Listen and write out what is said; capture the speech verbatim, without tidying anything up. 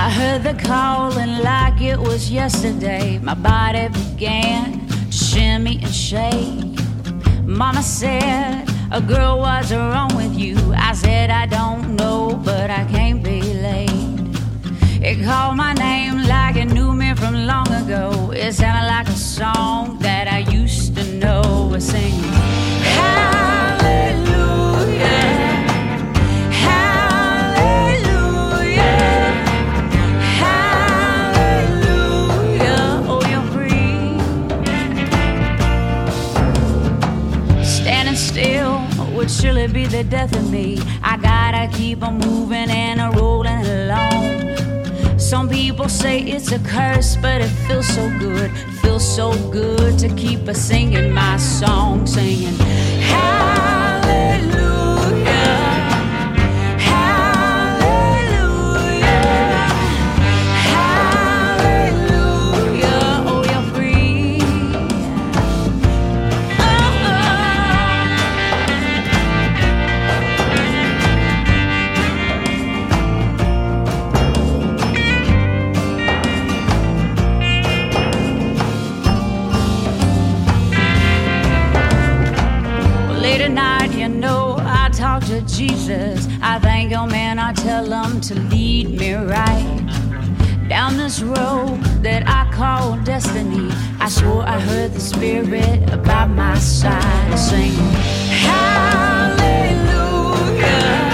I heard the calling like it was yesterday. My body began to shimmy and shake. Mama said, a girl, what's wrong with you? I said, I don't know, but I can't be late. It called my name like it knew me from long ago. It sounded like a song that I used to know. We're singing, hallelujah, hallelujah, hallelujah. Oh, you're free. Standing still would surely be the death of me. I gotta keep on moving and a rolling along. Some people say it's a curse, but it feels so good, feels so good to keep us singing my song, singing hallelujah, hallelujah, hallelujah. Oh, you're free. Oh, late at night, you know, I talk to Jesus. I thank him and I tell him to lead me right down this road that I call destiny. I swore I heard the Spirit by my side singing hallelujah.